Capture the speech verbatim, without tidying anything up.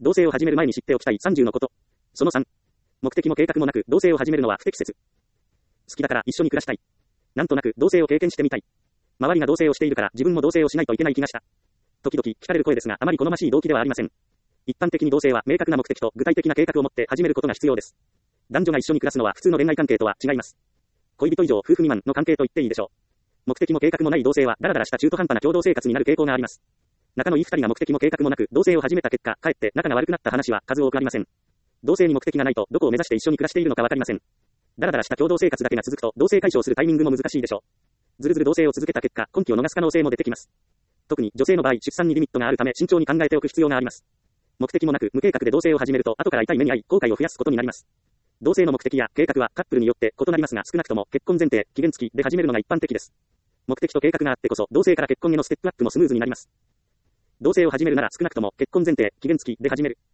同棲を始める前に知っておきたいさんじゅうのこと。そのさん。目的も計画もなく同棲を始めるのは不適切。好きだから一緒に暮らしたい。なんとなく同棲を経験してみたい。周りが同棲をしているから自分も同棲をしないといけない気がした。時々聞かれる声ですが、あまり好ましい動機ではありません。一般的に同棲は明確な目的と具体的な計画を持って始めることが必要です。男女が一緒に暮らすのは普通の恋愛関係とは違います。恋人以上夫婦未満の関係と言っていいでしょう。目的も計画もない同棲はダラダラした中途半端な共同生活になる傾向があります。仲のいい二人が目的も計画もなく同棲を始めた結果、かえって仲が悪くなった話は数多くありません。同棲に目的がないとどこを目指して一緒に暮らしているのかわかりません。ダラダラした共同生活だけが続くと同棲解消するタイミングも難しいでしょう。ずるずる同棲を続けた結果、婚期を逃す可能性も出てきます。特に女性の場合、出産にリミットがあるため慎重に考えておく必要があります。目的もなく無計画で同棲を始めると後から痛い目に遭い後悔を増やすことになります。同棲の目的や計画はカップルによって異なりますが、少なくとも結婚前提、期限付きで始めるのが一般的です。目的と計画があってこそ同棲から結婚へのステップアップもスムーズになります。同棲を始めるなら少なくとも結婚前提、期限付きで始める。